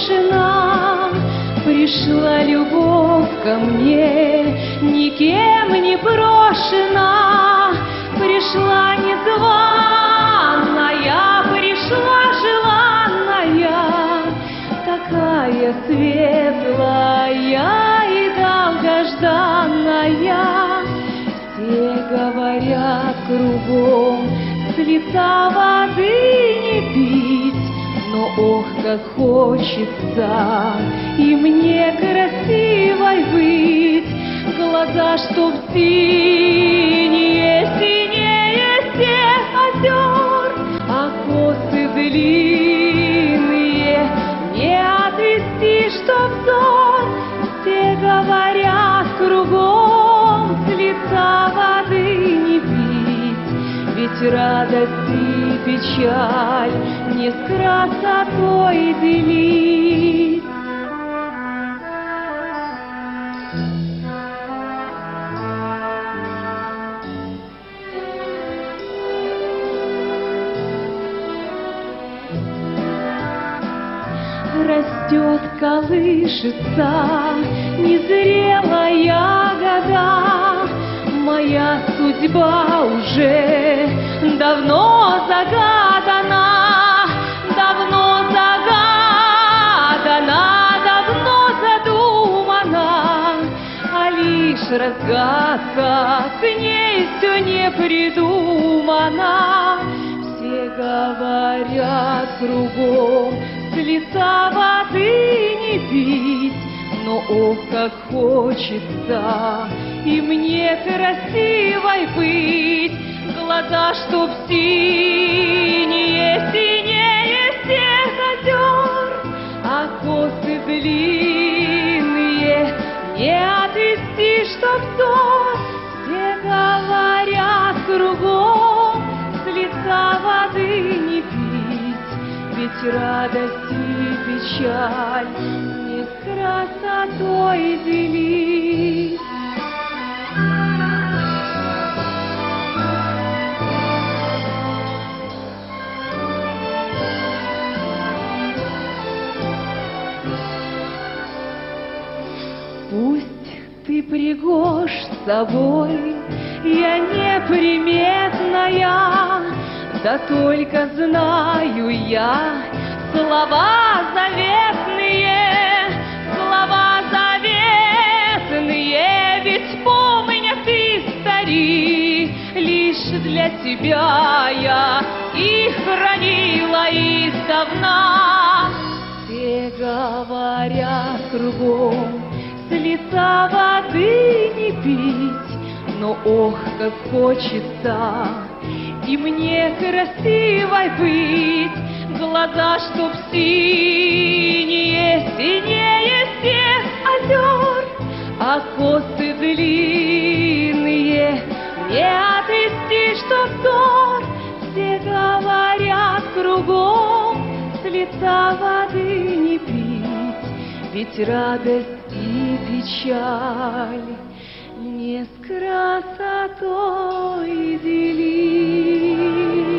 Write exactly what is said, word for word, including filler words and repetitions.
брошена, пришла любовь ко мне, никем не брошена, пришла незваная, пришла желанная, такая светлая и долгожданная. Все говорят кругом, с лица воды не пить, но ох, как хочется и мне красивой быть. Глаза, чтоб синие, синее всех озер, а косы длинные не отвести, чтоб взор. Все говорят кругом, с лица воды не пить, ведь радость и печаль не с красотой делить. Растет, колышется незрелая ягода, моя судьба уже давно загадана, давно загадана, давно задумана, а лишь разгадка к ней все не придумана. Все говорят кругом, с лица воды не пить, но ох, как хочется и мне красивой быть. Глаза, чтоб синие, синее всех озер, а косы длинные не отвести, чтоб взор. Все говорят кругом, с лица воды не пить, ведь радость и печаль не с красотой делить. Пусть ты пригожь с собой, я неприметная, да только знаю я слова заветные, слова заветные, ведь помнят истории, лишь для тебя я их хранила издавна. Все говорят кругом, с лица воды не пить, но ох, как хочется и мне красивой быть. Глаза, чтоб синие, синее всех озер, а косы длинные не отвести, чтоб взор. Все говорят кругом, с лица воды не пить, ведь радость и печаль не с красотой делить.